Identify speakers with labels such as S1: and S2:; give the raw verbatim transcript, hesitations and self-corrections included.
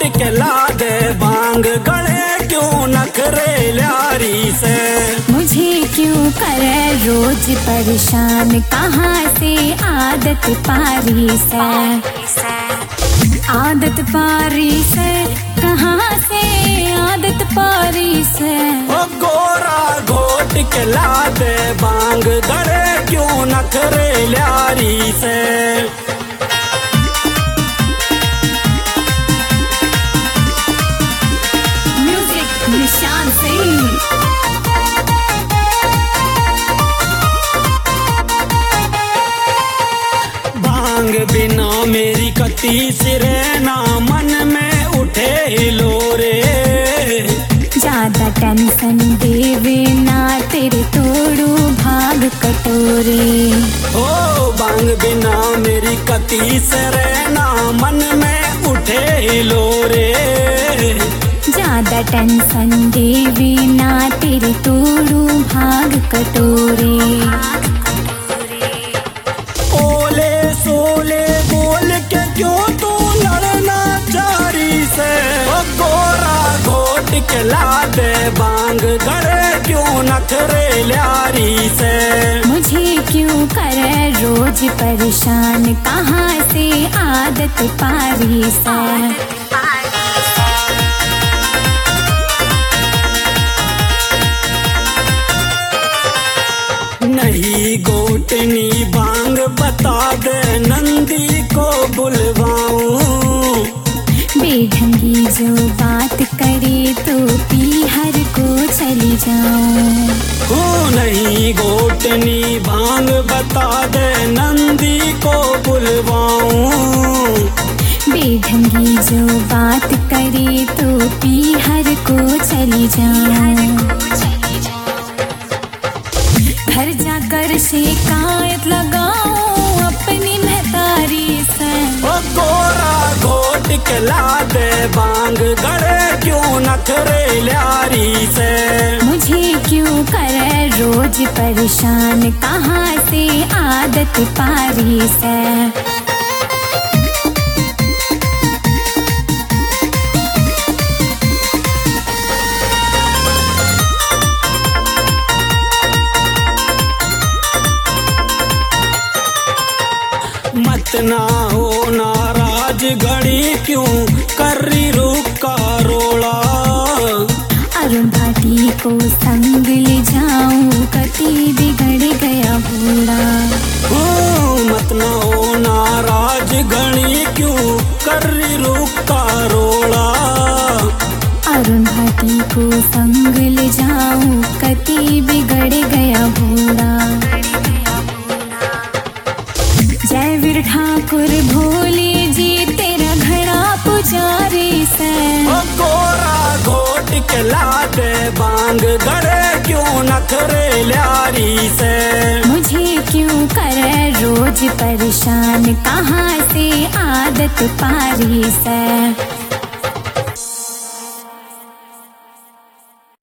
S1: घोट के ला दे बांग गले क्यों नखरे ल्यारी से।
S2: मुझे क्यों करे रोज परेशान कहाँ से आदत पारी से। आदत पारी से कहाँ से आदत पारी से।
S1: ओ गोरा घोट के ला दे बांग गले क्यों नखरे ल्यारी से।
S2: म्यूजिक निशान सिंह।
S1: भांग बिना मेरी कती सिरना मन में उठे हिलोरे।
S2: ज्यादा टेंशन देवे ना तेरे तोड़ू भाग कटोरे।
S1: ओ भांग बिना मेरी कती सिरना मन में उठे हिलोरे।
S2: ज्यादा टेंशन देवे ना तेरे तोड़ू भाग कटोरे।
S1: ओले सोले बोल के क्यों तू लड़ना चारी से। ओ गोरा घोट के ला दे बांग गले क्यों नखरे ल्यारी से।
S2: मुझे क्यों करे रोज परेशान कहाँ से आदत पारी से।
S1: नहीं गोटनी बांग बता दे नंदी को बुलवाऊं।
S2: बेढंगी जो बात करे तो पीहर को चली जाऊं।
S1: हो नहीं गोटनी बांग बता दे नंदी को बुलवाऊं।
S2: बेढंगी जो बात करे तो पीहर को चली जाऊं। घर जाकर शिकायत लगाऊं अपनी महतारी से।
S1: ओ गोरा घोट के ला दे बांग गले क्यों नखरे ल्यारी से।
S2: मुझे क्यों करे रोज परेशान कहाँ से आदत पारी से।
S1: मत ना हो नाराज घड़ी क्यों कर रही रूप का रोड़ा।
S2: अरुण भाटी को संग ले जाऊं कति बिगड़ गया बूढ़ा।
S1: ओ मत ना हो नाराज घड़ी क्यों कर रही रूप का रोड़ा।
S2: अरुण भाटी को संग ले जाऊं कति बिगड़ गया बूढ़ा। जय वीर ठाकुर भोले जी तेरा घड़ा पुजारी से।
S1: ओ गोरा घोट के ला दे बांग गले क्यों नखरे ल्यारी से।
S2: मुझे क्यों करे रोज परेशान कहाँ से आदत पारी से।